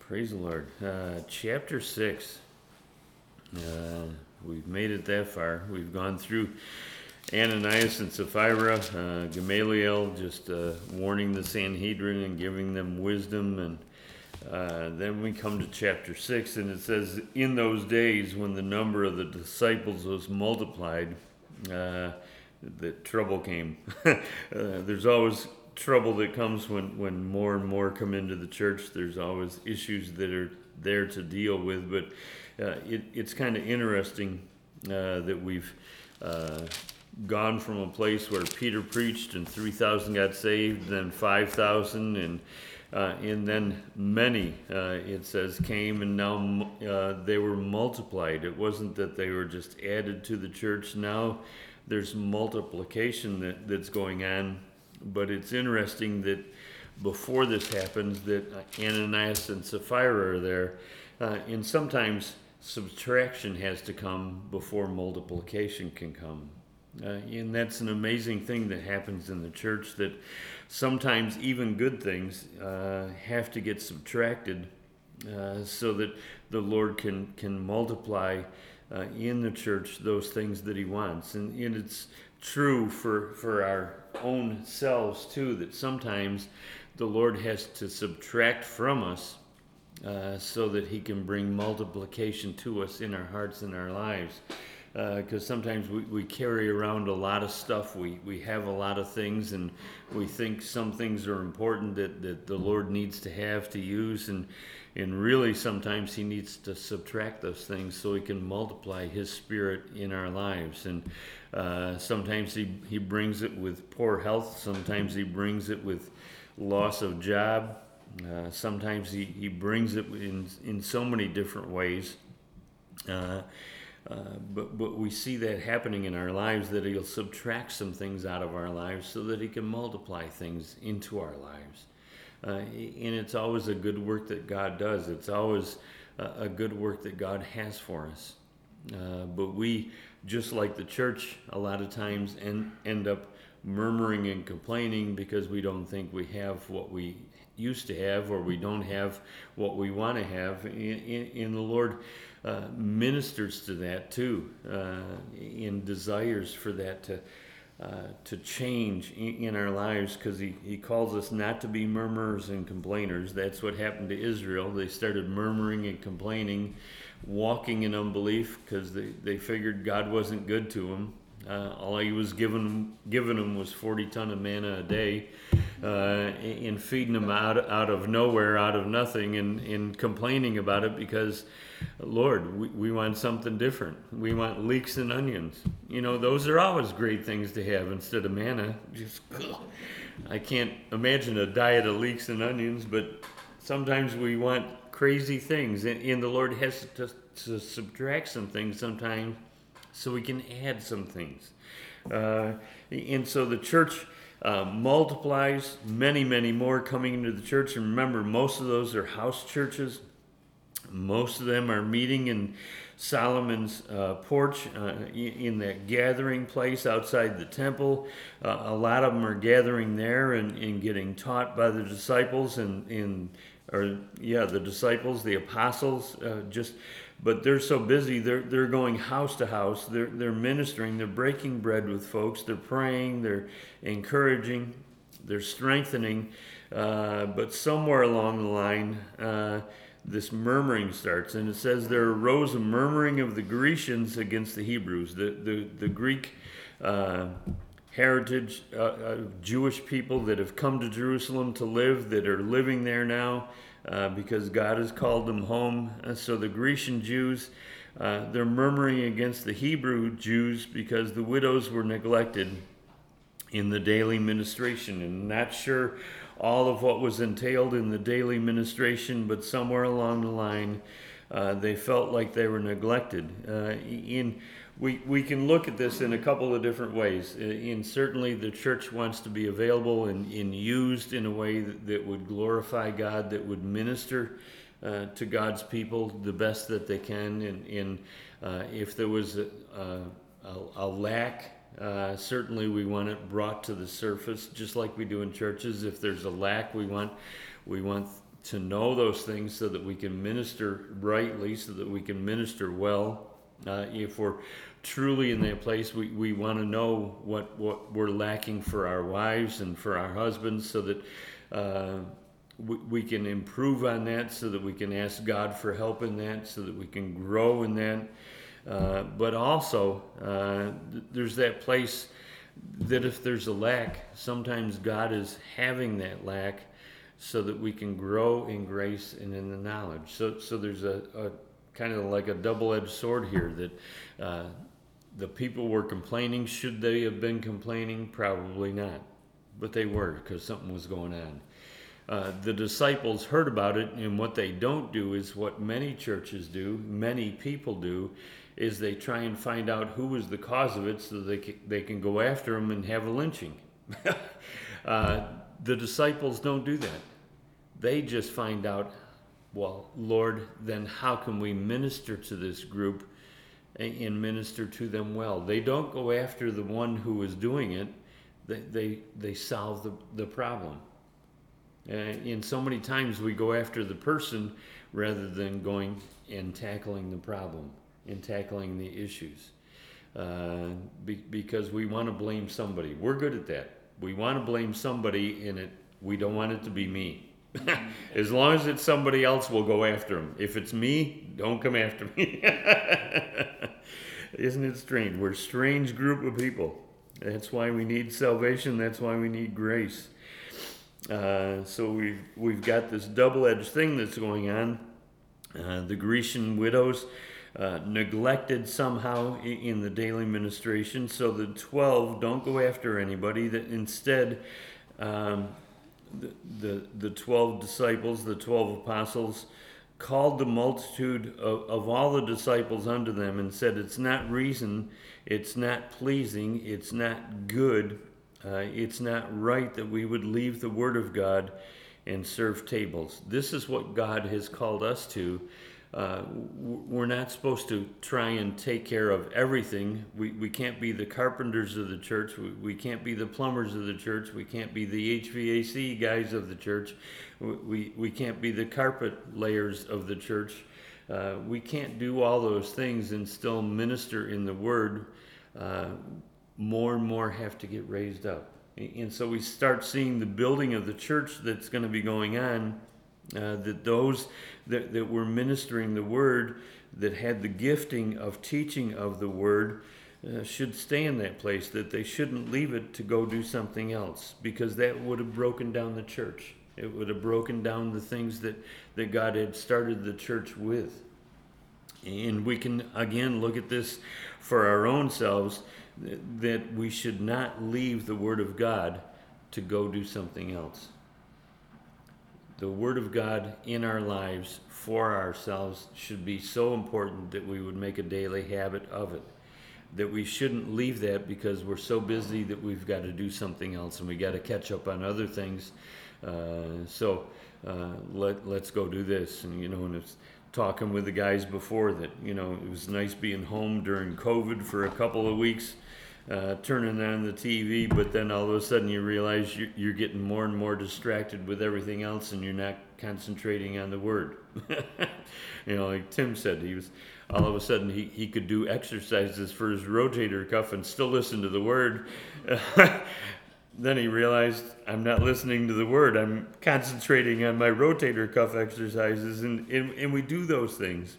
Praise the Lord. Chapter 6. We've made it that far. We've gone through Ananias and Sapphira, Gamaliel just warning the Sanhedrin and giving them wisdom. And then we come to chapter 6, and it says, in those days when the number of the disciples was multiplied, that trouble came. There's always trouble that comes when more and more come into the church. There's always issues that are there to deal with, but it's kind of interesting that we've gone from a place where Peter preached and 3,000 got saved, then 5,000, and then many, it says, came, and now they were multiplied. It wasn't that they were just added to the church. Now there's multiplication that's going on. But it's interesting that before this happens, that Ananias and Sapphira are there, and sometimes subtraction has to come before multiplication can come. And that's an amazing thing that happens in the church, that sometimes even good things have to get subtracted so that the Lord can multiply in the church those things that he wants. And it's true for our own selves too, that sometimes the Lord has to subtract from us so that he can bring multiplication to us in our hearts and our lives. Because sometimes we carry around a lot of stuff. We have a lot of things, and we think some things are important that the Lord needs to have to use, and really sometimes he needs to subtract those things so he can multiply his spirit in our lives. And sometimes he brings it with poor health. Sometimes he brings it with loss of job. Sometimes he brings it in so many different ways. But we see that happening in our lives, that he'll subtract some things out of our lives so that he can multiply things into our lives. And it's always a good work that God does. It's always a good work that God has for us. But we, just like the church, a lot of times end up murmuring and complaining because we don't think we have what we used to have, or we don't have what we want to have. In the Lord ministers to that too, in desires for that to change in our lives, because he calls us not to be murmurers and complainers. That's what happened to Israel. They started murmuring and complaining, walking in unbelief, because they figured God wasn't good to them. All he was giving them was 40 tons of manna a day, and feeding them out of nowhere, out of nothing, and complaining about it because, Lord, we want something different. We want leeks and onions. Those are always great things to have instead of manna. I can't imagine a diet of leeks and onions, but sometimes we want crazy things, and the Lord has to subtract some things sometimes so we can add some things. And so the church multiplies, many, many more coming into the church. And remember, most of those are house churches. Most of them are meeting in Solomon's porch, in that gathering place outside the temple. A lot of them are gathering there and getting taught by the disciples the disciples, the apostles, but they're so busy, they're going house to house, they're ministering, they're breaking bread with folks, they're praying, they're encouraging, they're strengthening, but somewhere along the line, this murmuring starts, and it says there arose a murmuring of the Grecians against the Hebrews. The Greek heritage, Jewish people that have come to Jerusalem to live, that are living there now because God has called them home. So the Grecian Jews, they're murmuring against the Hebrew Jews because the widows were neglected in the daily ministration, and not sure all of what was entailed in the daily ministration, but somewhere along the line they felt like they were neglected. We can look at this in a couple of different ways. Certainly the church wants to be available and used in a way that would glorify God, that would minister to God's people the best that they can. If there was a lack, certainly we want it brought to the surface, just like we do in churches. If there's a lack, we want to know those things so that we can minister rightly, so that we can minister well. If we're truly in that place, we want to know what we're lacking for our wives and for our husbands, so that we can improve on that, so that we can ask God for help in that, so that we can grow in that. But also, there's that place that if there's a lack, sometimes God is having that lack so that we can grow in grace and in the knowledge. So there's a kind of like a double-edged sword here, that the people were complaining. Should they have been complaining? Probably not. But they were, because something was going on. The disciples heard about it, and what they don't do is what many churches do, many people do, is they try and find out who was the cause of it so they can go after them and have a lynching. The disciples don't do that. They just find out, well, Lord, then how can we minister to this group and minister to them well? They don't go after the one who is doing it. They solve the problem. And so many times we go after the person rather than going and tackling the problem and tackling the issues. Because we want to blame somebody. We're good at that. We want to blame somebody in it. We don't want it to be me. As long as it's somebody else, we'll go after them. If it's me, don't come after me. Isn't it strange? We're a strange group of people. That's why we need salvation. That's why we need grace. So we've got this double-edged thing that's going on. The Grecian widows neglected somehow in the daily ministration. So the 12 don't go after anybody. That instead, the 12 disciples, the 12 apostles, called the multitude of all the disciples unto them and said, it's not reason, it's not pleasing, it's not good, it's not right that we would leave the word of God and serve tables. This is what God has called us to. We're not supposed to try and take care of everything. We can't be the carpenters of the church. We can't be the plumbers of the church. We can't be the HVAC guys of the church. We can't be the carpet layers of the church. We can't do all those things and still minister in the word. More and more have to get raised up. And so we start seeing the building of the church that's going to be going on. That those that were ministering the word, that had the gifting of teaching of the word, should stay in that place, that they shouldn't leave it to go do something else, because that would have broken down the church. It would have broken down the things that God had started the church with. And we can, again, look at this for our own selves, that we should not leave the word of God to go do something else. The Word of God in our lives for ourselves should be so important that we would make a daily habit of it. That we shouldn't leave that because we're so busy that we've got to do something else and we got to catch up on other things. Let's go do this. And and it's talking with the guys before that, it was nice being home during COVID for a couple of weeks. Turning on the TV, but then all of a sudden you realize you're getting more and more distracted with everything else, and you're not concentrating on the word. Like Tim said, he was all of a sudden he could do exercises for his rotator cuff and still listen to the word. Then he realized, I'm not listening to the word. I'm concentrating on my rotator cuff exercises, and we do those things.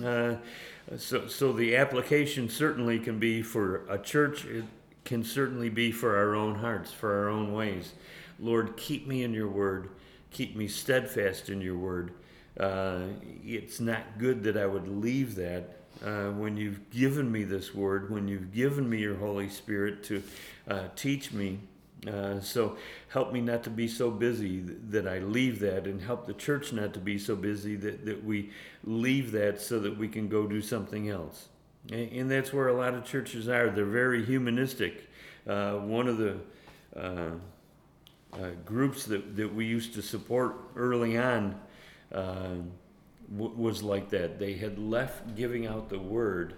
So the application certainly can be for a church. It can certainly be for our own hearts, for our own ways. Lord, keep me in your word. Keep me steadfast in your word. It's not good that I would leave that when you've given me this word, when you've given me your Holy Spirit to teach me. So help me not to be so busy that I leave that, and help the church not to be so busy that we leave that so that we can go do something else. And that's where a lot of churches are. They're very humanistic. One of the groups that we used to support early on was like that. They had left giving out the word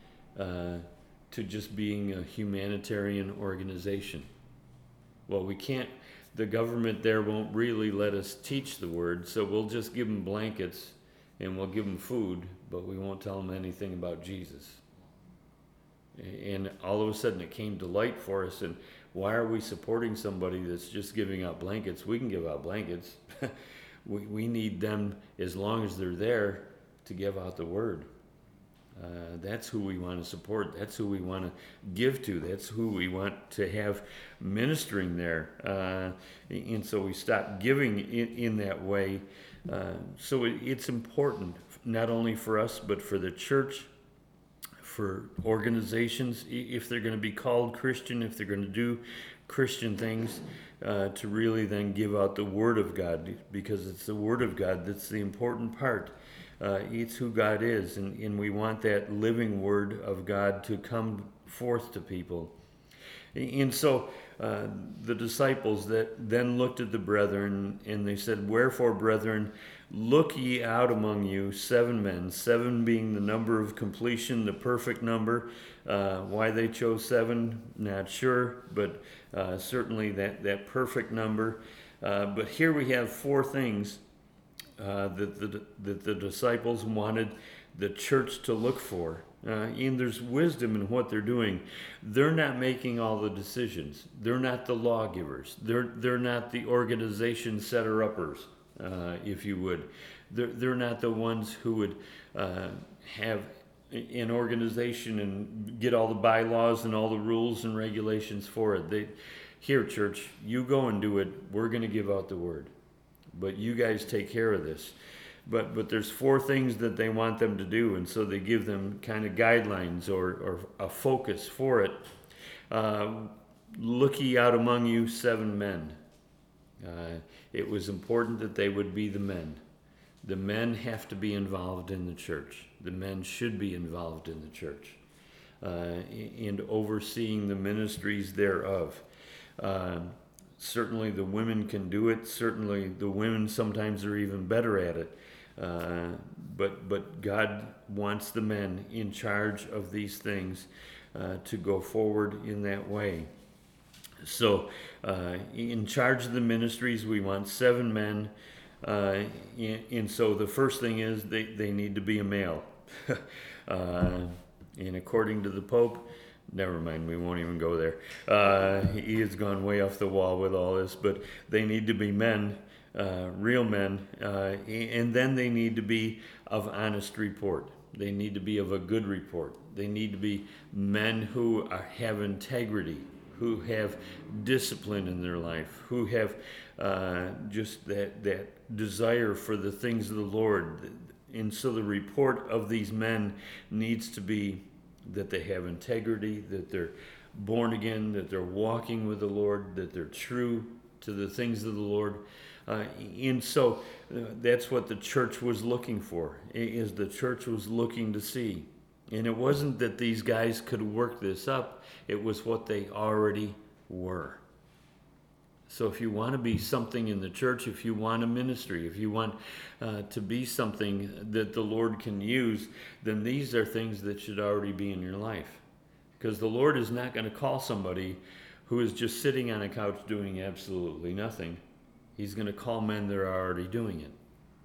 to just being a humanitarian organization. Well, we can't the government there won't really let us teach the word, so we'll just give them blankets and we'll give them food, but we won't tell them anything about Jesus. And all of a sudden it came to light for us, and why are we supporting somebody that's just giving out blankets? We can give out blankets. we need them, as long as they're there, to give out the word. That's who we want to support. That's who we want to give to. That's who we want to have ministering there. And so we stop giving in that way. So it's important, not only for us, but for the church, for organizations, if they're going to be called Christian, if they're going to do Christian things, to really then give out the Word of God, because it's the Word of God that's the important part. It's who God is, and we want that living Word of God to come forth to people. And so the disciples that then looked at the brethren, and they said, "Wherefore, brethren, look ye out among you 7 men," 7 being the number of completion, the perfect number. Why they chose 7, not sure, but certainly that perfect number. But here we have 4 things that the disciples wanted the church to look for. And there's wisdom in what they're doing. They're not making all the decisions. They're not the lawgivers. They're not the organization setter-uppers, if you would. They're not the ones who would have an organization and get all the bylaws and all the rules and regulations for it. Here, church, you go and do it. We're going to give out the word, but you guys take care of this. But there's 4 things that they want them to do, and so they give them kind of guidelines or a focus for it. Look ye out among you 7 men. It was important that they would be the men. The men have to be involved in the church. The men should be involved in the church and overseeing the ministries thereof. Certainly the women can do it. Certainly the women sometimes are even better at it. But God wants the men in charge of these things to go forward in that way. So in charge of the ministries, we want 7 men. And so the first thing is they need to be a male. And according to the Pope, never mind, we won't even go there. He has gone way off the wall with all this, but they need to be men, real men, and then they need to be of honest report. They need to be of a good report. They need to be men who have integrity, who have discipline in their life, who have just that desire for the things of the Lord. And so the report of these men needs to be that they have integrity, that they're born again, that they're walking with the Lord, that they're true to the things of the Lord. And so that's what the church was looking for, is the church was looking to see. And it wasn't that these guys could work this up, it was what they already were. So if you want to be something in the church, if you want a ministry, if you want to be something that the Lord can use, then these are things that should already be in your life. Because the Lord is not going to call somebody who is just sitting on a couch doing absolutely nothing. He's going to call men that are already doing it.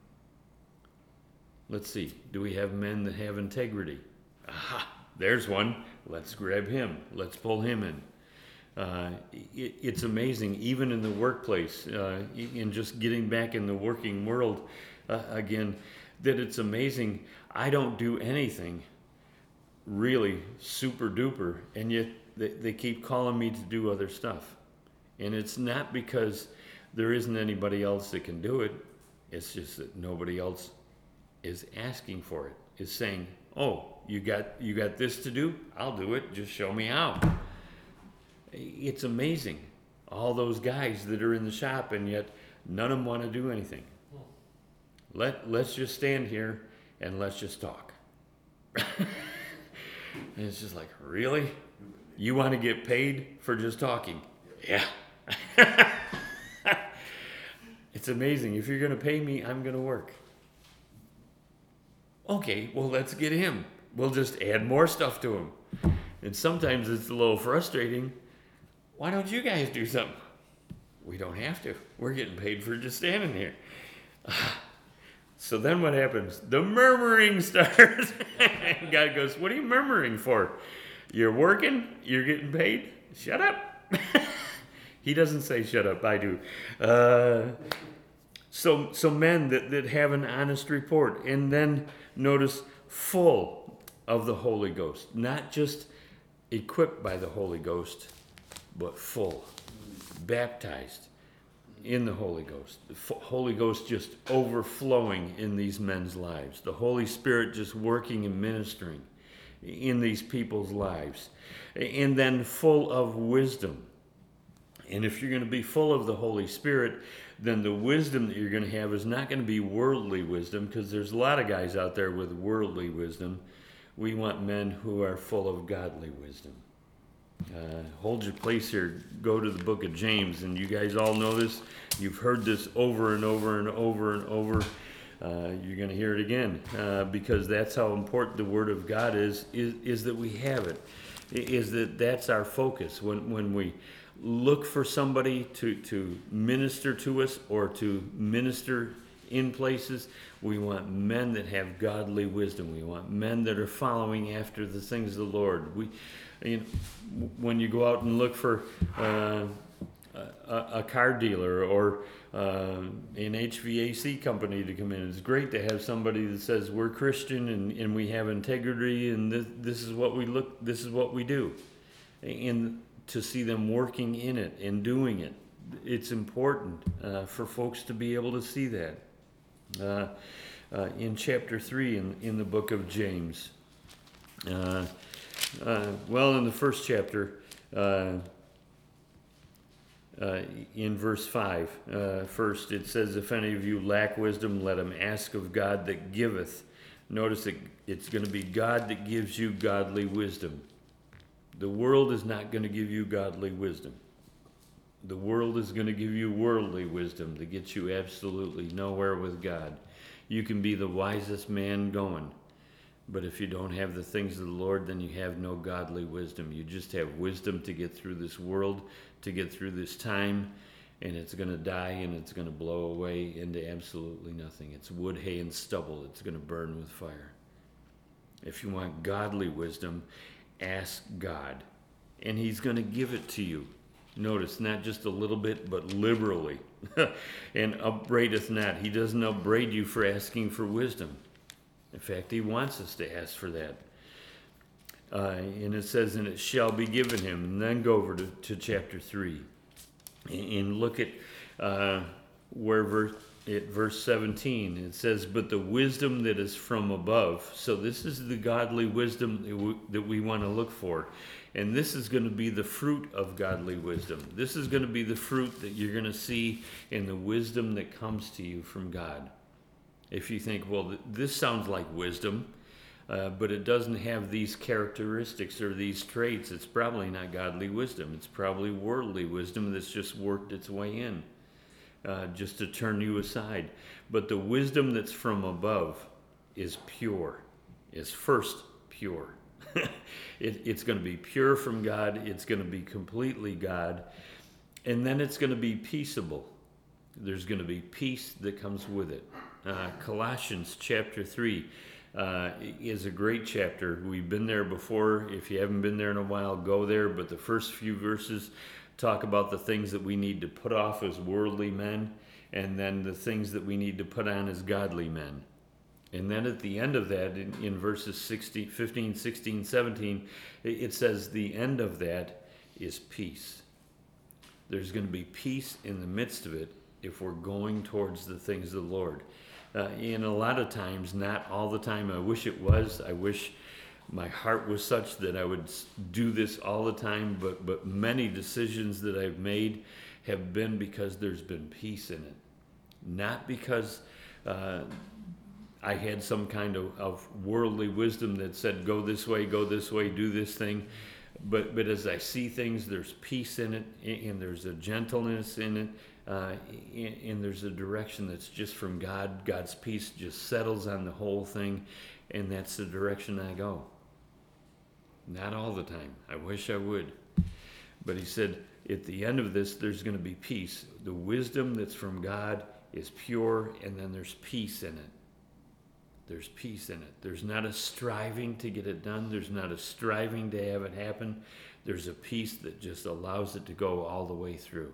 Let's see. Do we have men that have integrity? Aha, there's one. Let's grab him. Let's pull him in. It's amazing, even in the workplace, in just getting back in the working world again, that it's amazing. I don't do anything really super duper, and yet they keep calling me to do other stuff. And it's not because there isn't anybody else that can do it. It's just that nobody else is asking for it, is saying, "Oh, you got this to do? I'll do it. Just show me how." It's amazing, all those guys that are in the shop, and yet none of them want to do anything. Let's just stand here and let's just talk. And it's just like, really? You want to get paid for just talking? Yeah. It's amazing. If you're going to pay me, I'm going to work. Okay, well, let's get him. We'll just add more stuff to him. And sometimes it's a little frustrating. Why don't you guys do something? We don't have to. We're getting paid for just standing here. So then what happens? The murmuring starts. And God goes, what are you murmuring for? You're working? You're getting paid? Shut up. He doesn't say shut up. I do. So men that have an honest report. And then notice full of the Holy Ghost. Not just equipped by the Holy Ghost, but full. Baptized in the Holy Ghost. The Holy Ghost just overflowing in these men's lives. The Holy Spirit just working and ministering in these people's lives. And then full of wisdom. And if you're going to be full of the Holy Spirit, then the wisdom that you're going to have is not going to be worldly wisdom, because there's a lot of guys out there with worldly wisdom. We want men who are full of godly wisdom. Hold your place here. Go to the book of James, and you guys all know this. You've heard this over and over and over and over. You're going to hear it again, because that's how important the Word of God is that we have it. Is that that's our focus. When we look for somebody to minister to us or to minister in places, we want men that have godly wisdom. We want men that are following after the things of the Lord. When you go out and look for a car dealer or an HVAC company to come in, it's great to have somebody that says we're Christian and we have integrity and this is what we do, and to see them working in it and doing it. It's important for folks to be able to see that. In chapter 3 in the book of James, in the first chapter, in verse 5, first it says, if any of you lack wisdom, let him ask of God that giveth. Notice that it's going to be God that gives you godly wisdom. The world is not going to give you godly wisdom. The world is going to give you worldly wisdom that gets you absolutely nowhere with God. You can be the wisest man going, but if you don't have the things of the Lord, then you have no godly wisdom. You just have wisdom to get through this world, to get through this time, and it's going to die and it's going to blow away into absolutely nothing. It's wood, hay, and stubble. It's going to burn with fire. If you want godly wisdom, ask God, and He's going to give it to you. Notice, not just a little bit, but liberally. And upbraideth not. He doesn't upbraid you for asking for wisdom. In fact, He wants us to ask for that. And it says, and it shall be given him. And then go over to chapter 3. And look at verse 17. It says, but the wisdom that is from above. So this is the godly wisdom that we want to look for. And this is going to be the fruit of godly wisdom. This is going to be the fruit that you're going to see in the wisdom that comes to you from God. If you think, well, this sounds like wisdom, but it doesn't have these characteristics or these traits, it's probably not godly wisdom. It's probably worldly wisdom that's just worked its way in, just to turn you aside. But the wisdom that's from above is pure, is first pure. It's going to be pure from God. It's going to be completely God. And then it's going to be peaceable. There's going to be peace that comes with it. Colossians chapter 3 is a great chapter. We've been there before. If you haven't been there in a while, go there. But the first few verses talk about the things that we need to put off as worldly men, and then the things that we need to put on as godly men. And then at the end of that, in verses 15, 16, 17, it says the end of that is peace. There's going to be peace in the midst of it if we're going towards the things of the Lord. And a lot of times, not all the time, I wish it was. I wish my heart was such that I would do this all the time, but many decisions that I've made have been because there's been peace in it. Not because I had some kind of worldly wisdom that said, go this way, do this thing. But as I see things, there's peace in it, and there's a gentleness in it, and there's a direction that's just from God. God's peace just settles on the whole thing, and that's the direction I go. Not all the time. I wish I would. But He said, at the end of this, there's going to be peace. The wisdom that's from God is pure, and then there's peace in it. There's peace in it. There's not a striving to get it done. There's not a striving to have it happen. There's a peace that just allows it to go all the way through.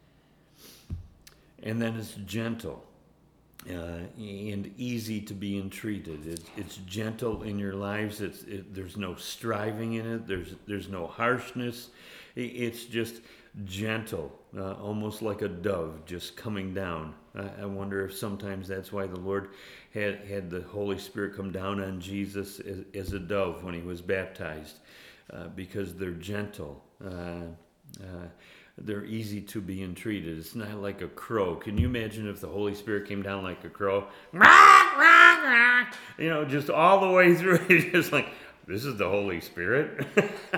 And then it's gentle and easy to be entreated. It's gentle in your lives. There's no striving in it. There's no harshness. It's just gentle, almost like a dove just coming down. I wonder if sometimes that's why the Lord had the Holy Spirit come down on Jesus as a dove when he was baptized, because they're gentle. They're easy to be entreated. It's not like a crow. Can you imagine if the Holy Spirit came down like a crow? Just all the way through. It's just like, this is the Holy Spirit.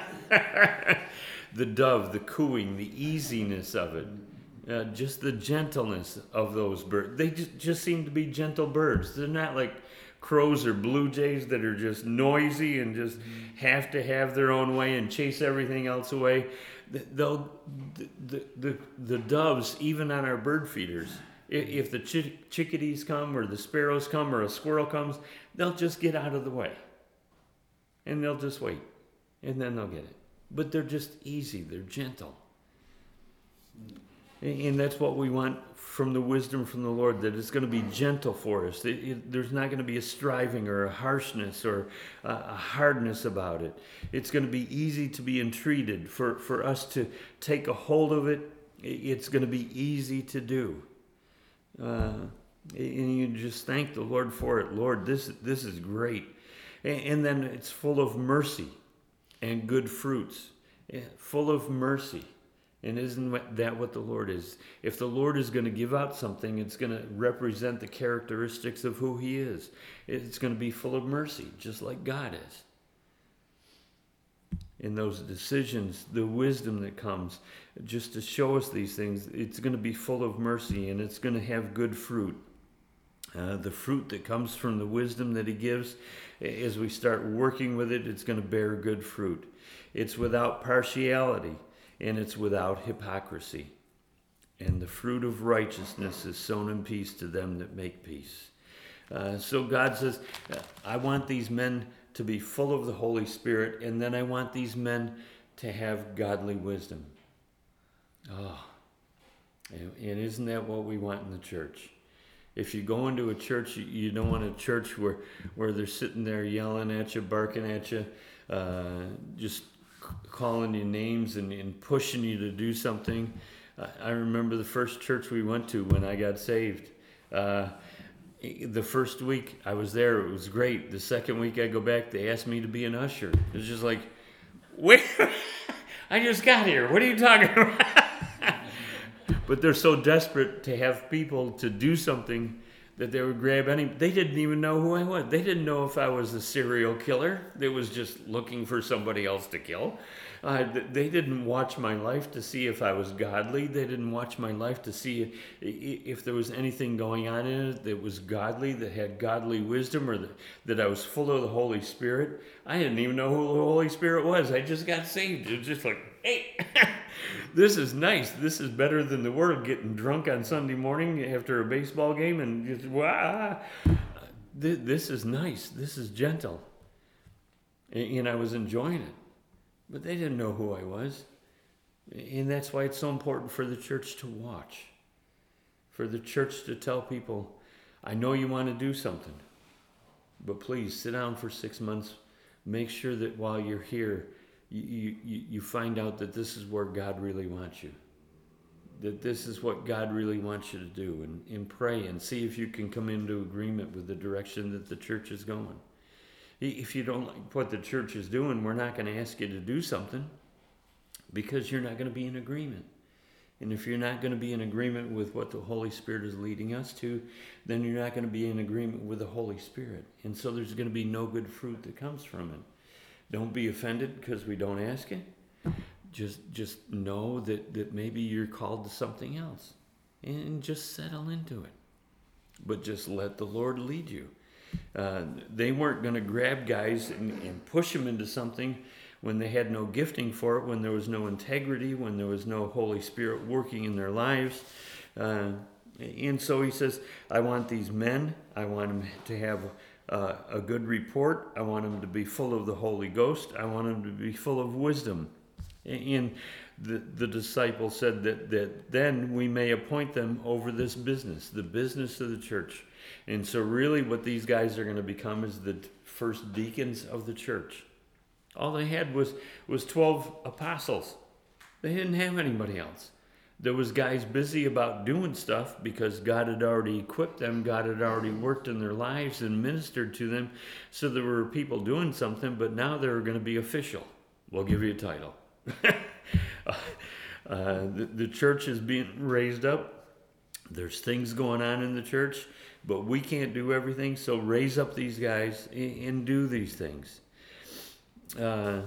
The dove, the cooing, the easiness of it, just the gentleness of those birds. They just seem to be gentle birds. They're not like crows or blue jays that are just noisy and just have to have their own way and chase everything else away. The doves, even on our bird feeders, if the chickadees come or the sparrows come or a squirrel comes, they'll just get out of the way. And they'll just wait. And then they'll get it. But they're just easy. They're gentle. And that's what we want from the wisdom from the Lord, that it's going to be gentle for us. There's not going to be a striving or a harshness or a hardness about it. It's going to be easy to be entreated. For us to take a hold of it, it's going to be easy to do. And you just thank the Lord for it. Lord, this is great. And then it's full of mercy and good fruits, full of mercy. And isn't that what the Lord is? If the Lord is going to give out something, it's going to represent the characteristics of who he is. It's going to be full of mercy, just like God is. In those decisions, the wisdom that comes, just to show us these things, it's going to be full of mercy, and it's going to have good fruit. The fruit that comes from the wisdom that he gives, as we start working with it, it's going to bear good fruit. It's without partiality, and it's without hypocrisy. And the fruit of righteousness is sown in peace to them that make peace. So God says, I want these men to be full of the Holy Spirit, and then I want these men to have godly wisdom. Oh, and isn't that what we want in the church? If you go into a church, you don't want a church where they're sitting there yelling at you, barking at you, just calling you names and pushing you to do something. I remember the first church we went to when I got saved. The first week I was there, it was great. The second week I go back, they asked me to be an usher. It was just like, wait, I just got here. What are you talking about? But they're so desperate to have people to do something that they would grab any. They didn't even know who I was. They didn't know if I was a serial killer that was just looking for somebody else to kill. They didn't watch my life to see if I was godly. They didn't watch my life to see if there was anything going on in it that was godly, that had godly wisdom, or that I was full of the Holy Spirit. I didn't even know who the Holy Spirit was. I just got saved. It was just like, hey, this is nice. This is better than the world, getting drunk on Sunday morning after a baseball game and just, wow. This is nice. This is gentle. And I was enjoying it. But they didn't know who I was. And that's why it's so important for the church to watch. For the church to tell people, I know you want to do something, but please sit down for 6 months. Make sure that while you're here, you find out that this is where God really wants you. That this is what God really wants you to do. And pray and see if you can come into agreement with the direction that the church is going. If you don't like what the church is doing, we're not going to ask you to do something, because you're not going to be in agreement. And if you're not going to be in agreement with what the Holy Spirit is leading us to, then you're not going to be in agreement with the Holy Spirit. And so there's going to be no good fruit that comes from it. Don't be offended because we don't ask it. Just know that maybe you're called to something else. And just settle into it. But just let the Lord lead you. They weren't going to grab guys and push them into something when they had no gifting for it, when there was no integrity, when there was no Holy Spirit working in their lives. And so he says, I want these men, I want them to have a good report, I want them to be full of the Holy Ghost, I want them to be full of wisdom. And the disciples said that then we may appoint them over this business, the business of the church. And so really what these guys are going to become is the first deacons of the church. All they had was 12 apostles. They didn't have anybody else. There was guys busy about doing stuff because God had already equipped them. God had already worked in their lives and ministered to them. So there were people doing something, but now they were going to be official. We'll give you a title. The church is being raised up. There's things going on in the church, but we can't do everything. So raise up these guys and do these things. And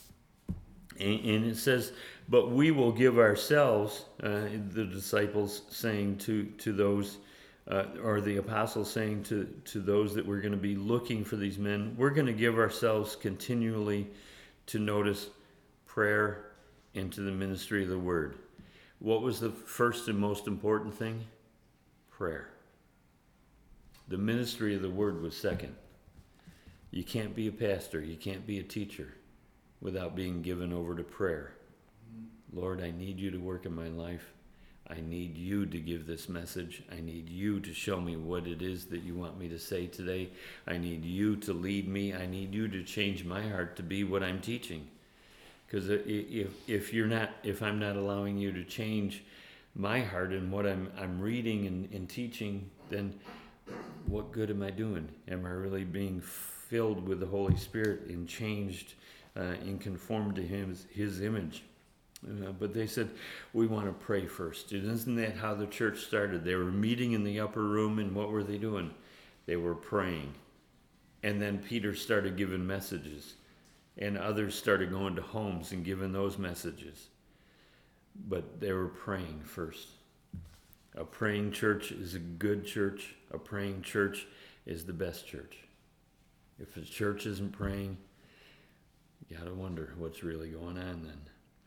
it says, but we will give ourselves, the disciples saying to those, or the apostles saying to those that we're going to be looking for these men, we're going to give ourselves continually to notice prayer and to the ministry of the word. What was the first and most important thing? Prayer. The ministry of the word was second. You can't be a pastor, you can't be a teacher without being given over to prayer. Lord, I need you to work in my life. I need you to give this message. I need you to show me what it is that you want me to say today. I need you to lead me. I need you to change my heart to be what I'm teaching. Because if I'm not allowing you to change my heart and what I'm reading and teaching, then what good am I doing? Am I really being filled with the Holy Spirit and changed and conformed to his image? But they said, we want to pray first. Isn't that how the church started? They were meeting in the upper room, and what were they doing? They were praying. And then Peter started giving messages, and others started going to homes and giving those messages. But they were praying first. A praying church is a good church. A praying church is the best church. If the church isn't praying, you got to wonder what's really going on then.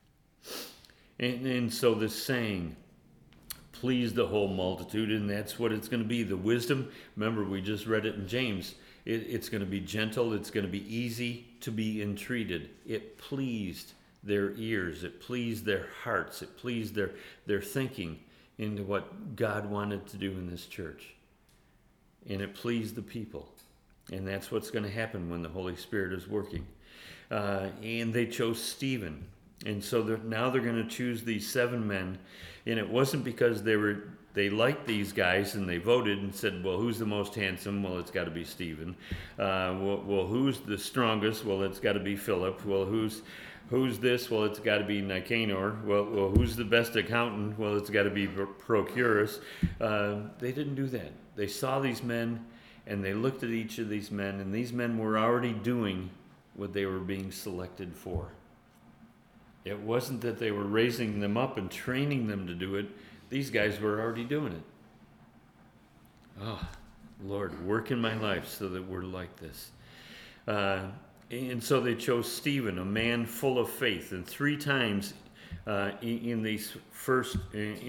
And so this saying, please the whole multitude, and that's what it's going to be. The wisdom, remember we just read it in James, it's going to be gentle, it's going to be easy to be entreated. It pleased their ears, it pleased their hearts, it pleased their thinking into what God wanted to do in this church. And it pleased the people. And that's what's going to happen when the Holy Spirit is working. And they chose Stephen. And so now they're going to choose these 7 men. And it wasn't because they liked these guys and they voted and said, well, who's the most handsome? Well, it's got to be Stephen. Well, who's the strongest? Well, it's got to be Philip. Well, who's this? Well, it's got to be Nicanor. Well, who's the best accountant? Well, it's got to be Prochorus. They didn't do that. They saw these men and they looked at each of these men, and these men were already doing what they were being selected for. It wasn't that they were raising them up and training them to do it. These guys were already doing it. Oh, Lord, work in my life so that we're like this. And so they chose Stephen, a man full of faith. And 3 times in these first,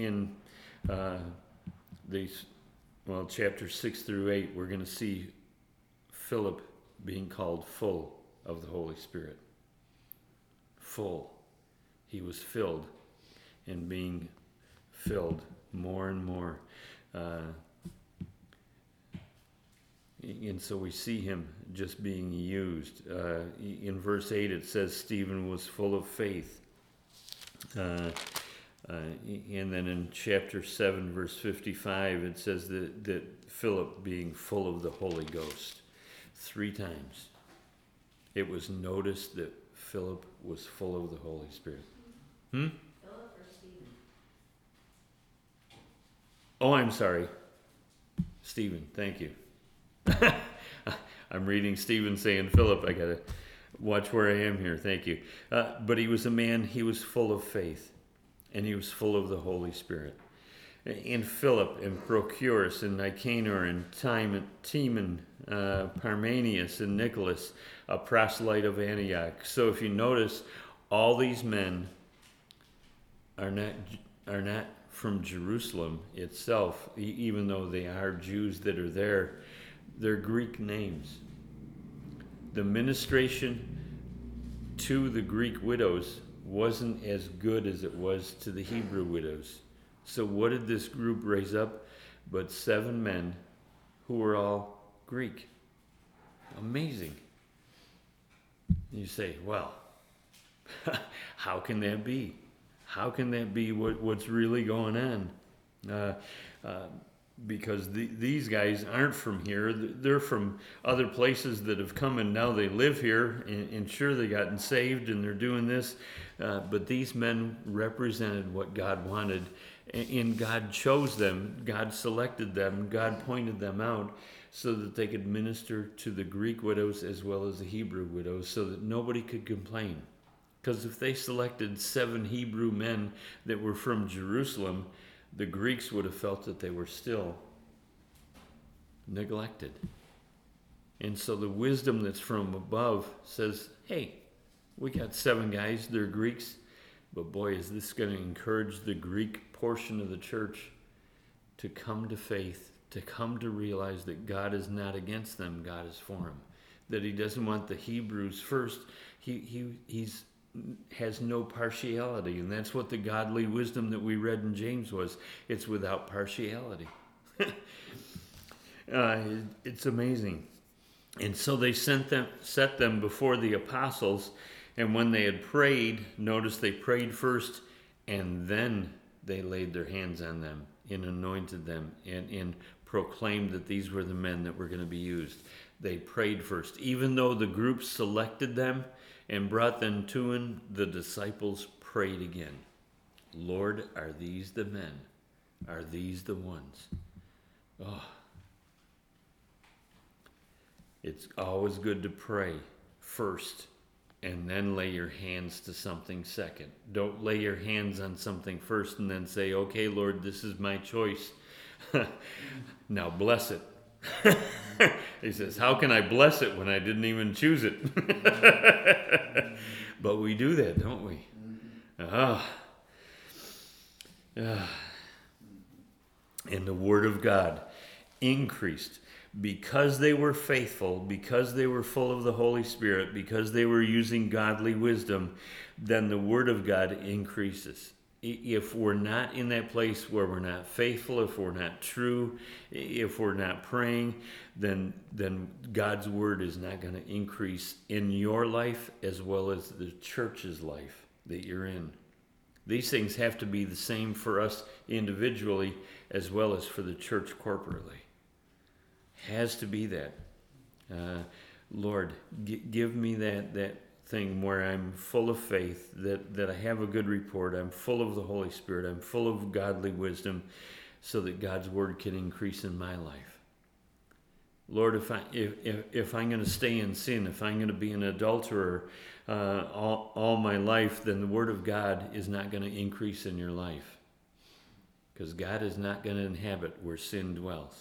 chapters 6 through 8, we're going to see Philip being called full of the Holy Spirit. Full. He was filled and being filled more and more. And so we see him just being used. In verse 8 it says Stephen was full of faith. And then in chapter 7 verse 55 it says that Philip being full of the Holy Ghost. 3 times it was noticed that Philip was full of the Holy Spirit. Philip or Stephen? Oh, I'm sorry. Stephen, thank you. I'm reading Stephen saying Philip. I got to watch where I am here. Thank you. But he was a man, he was full of faith, and he was full of the Holy Spirit. and Philip, and Prochorus, and Nicanor, and Timon, Parmenius, and Nicholas, a proselyte of Antioch. So if you notice, all these men are not from Jerusalem itself, even though they are Jews that are there. They're Greek names. The ministration to the Greek widows wasn't as good as it was to the Hebrew widows. So what did this group raise up? But 7 men who were all Greek. Amazing. You say, well, how can that be? How can that be what's really going on? Because these guys aren't from here. They're from other places that have come, and now they live here, and sure, they gotten saved and they're doing this. But these men represented what God wanted, and God chose them. God selected them. God pointed them out so that they could minister to the Greek widows as well as the Hebrew widows, so that nobody could complain. Because if they selected 7 Hebrew men that were from Jerusalem, the Greeks would have felt that they were still neglected. And so the wisdom that's from above says, hey, we got 7 guys, they're Greeks, but boy, is this going to encourage the Greek portion of the church to come to faith, to come to realize that God is not against them, God is for them. That he doesn't want the Hebrews first. He's has no partiality, and that's what the godly wisdom that we read in James was. It's without partiality. It's amazing. And so they set them before the apostles, and when they had prayed, notice they prayed first, and then they laid their hands on them and anointed them and proclaimed that these were the men that were going to be used. They prayed first. Even though the group selected them and brought them to him, the disciples prayed again. Lord, are these the men? Are these the ones? Oh, it's always good to pray first and then lay your hands to something second. Don't lay your hands on something first and then say, okay, Lord, this is my choice. Now bless it. He says, how can I bless it when I didn't even choose it? But we do that, don't we? And the word of God increased because they were faithful, because they were full of the Holy Spirit, because they were using godly wisdom. Then the word of God increases. If we're not in that place where we're not faithful, if we're not true, if we're not praying, then God's word is not going to increase in your life as well as the church's life that you're in. These things have to be the same for us individually as well as for the church corporately. Has to be that. Lord, give me that thing where I'm full of faith, that I have a good report, I'm full of the Holy Spirit, I'm full of godly wisdom, so that God's word can increase in my life. Lord, if I'm going to stay in sin, if I'm going to be an adulterer all my life, then the word of God is not going to increase in your life, because God is not going to inhabit where sin dwells.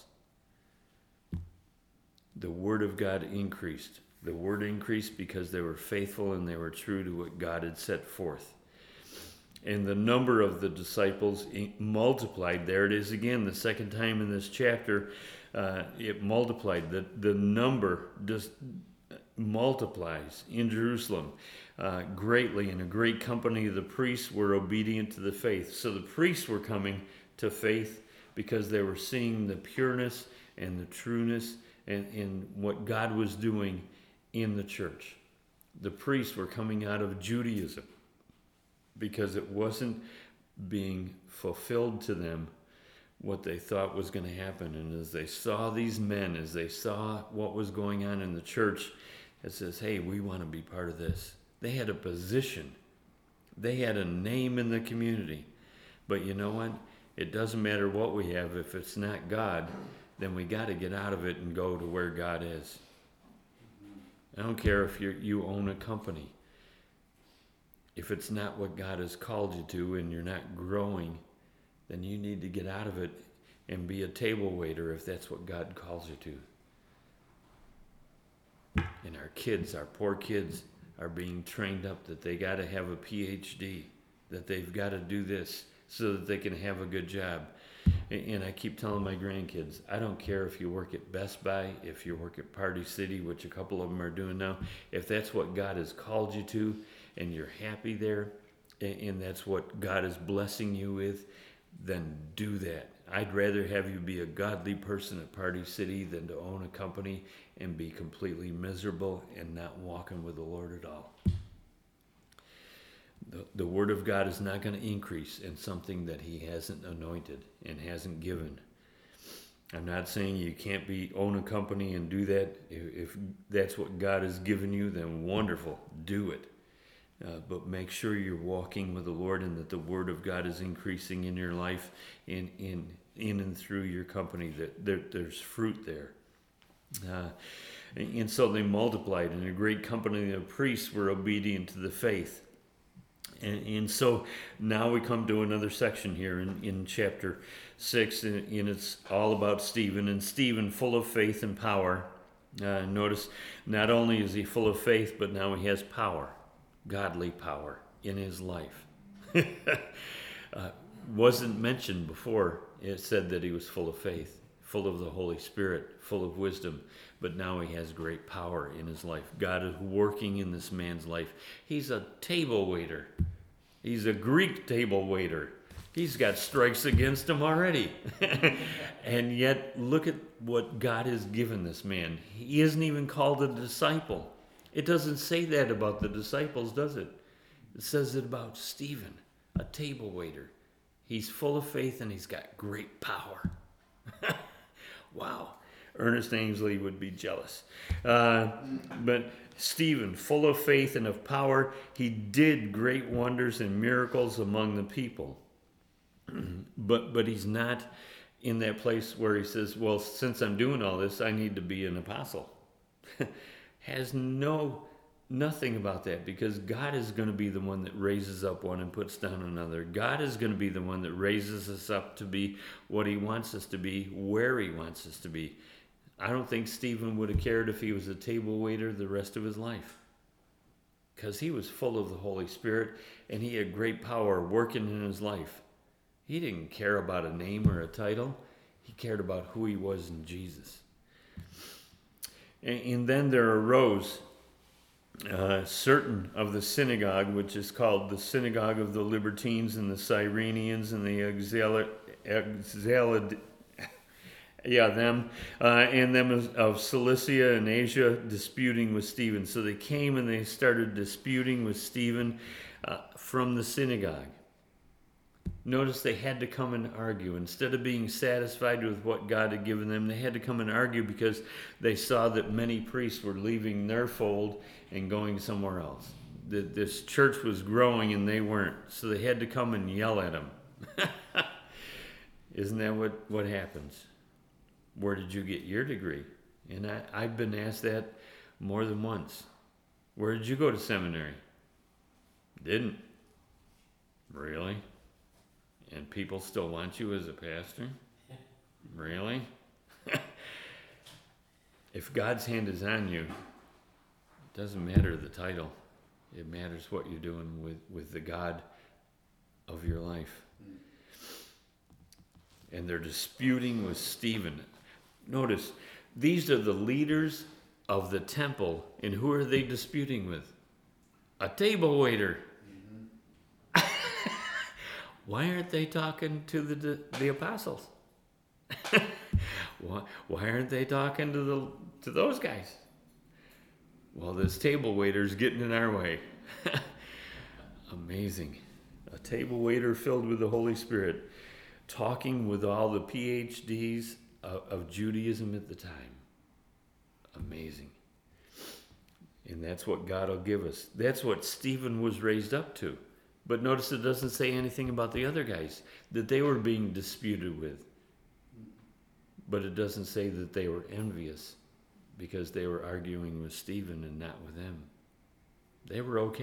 The word of God increased. The word increased because they were faithful and they were true to what God had set forth. And the number of the disciples multiplied. There it is again, the second time in this chapter, it multiplied. The number just multiplies in Jerusalem greatly, and a great company of the priests were obedient to the faith. So the priests were coming to faith because they were seeing the pureness and the trueness and what God was doing in the church. The priests were coming out of Judaism because it wasn't being fulfilled to them what they thought was going to happen. And as they saw these men, as they saw what was going on in the church, it says, hey, we want to be part of this. They had a position. They had a name in the community. But you know what? It doesn't matter what we have. If it's not God, then we got to get out of it and go to where God is. I don't care if you own a company. If it's not what God has called you to and you're not growing then you need to get out of it and be a table waiter if that's what God calls you to. And our kids, our poor kids, are being trained up that they got to have a PhD, that they've got to do this so that they can have a good job. And I keep telling my grandkids, I don't care if you work at Best Buy, if you work at Party City, which a couple of them are doing now, if that's what God has called you to and you're happy there and that's what God is blessing you with, then do that. I'd rather have you be a godly person at Party City than to own a company and be completely miserable and not walking with the Lord at all. The Word of God is not going to increase in something that He hasn't anointed and hasn't given. I'm not saying you can't own a company and do that. If that's what God has given you, then wonderful, do it. But make sure you're walking with the Lord and that the Word of God is increasing in your life, in and through your company, that there's fruit there. And so they multiplied, and a great company of priests were obedient to the faith. And so now we come to another section here in chapter 6, and it's all about Stephen. And Stephen, full of faith and power. Notice, not only is he full of faith, but now he has power, godly power in his life. Wasn't mentioned before. It said that he was full of faith, full of the Holy Spirit, full of wisdom. But now he has great power in his life. God is working in this man's life. He's a table waiter. He's a Greek table waiter. He's got strikes against him already. And yet, look at what God has given this man. He isn't even called a disciple. It doesn't say that about the disciples, does it? It says it about Stephen, a table waiter. He's full of faith and he's got great power. Wow. Ernest Ainsley would be jealous. But Stephen, full of faith and of power, he did great wonders and miracles among the people. But he's not in that place where he says, well, since I'm doing all this, I need to be an apostle. Has nothing about that, because God is going to be the one that raises up one and puts down another. God is going to be the one that raises us up to be what he wants us to be, where he wants us to be. I don't think Stephen would have cared if he was a table waiter the rest of his life, because he was full of the Holy Spirit and he had great power working in his life. He didn't care about a name or a title. He cared about who he was in Jesus. And then there arose certain of the synagogue, which is called the synagogue of the Libertines and the Cyrenians and the and them of Cilicia and Asia, disputing with Stephen. So they came and they started disputing with Stephen from the synagogue. Notice they had to come and argue. Instead of being satisfied with what God had given them, they had to come and argue because they saw that many priests were leaving their fold and going somewhere else. This church was growing and they weren't. So they had to come and yell at them. Isn't that what happens? Where did you get your degree? And I've been asked that more than once. Where did you go to seminary? Didn't. Really? And people still want you as a pastor? Really? If God's hand is on you, it doesn't matter the title. It matters what you're doing with the God of your life. And they're disputing with Stephen. Notice, these are the leaders of the temple. And who are they disputing with? A table waiter. Why aren't they talking to the apostles? Why aren't they talking to those guys? Well, this table waiter's getting in our way. Amazing. A table waiter filled with the Holy Spirit, talking with all the PhDs of Judaism at the time. Amazing. And that's what God will give us. That's what Stephen was raised up to. But notice it doesn't say anything about the other guys, that they were being disputed with. But it doesn't say that they were envious because they were arguing with Stephen and not with them. They were okay.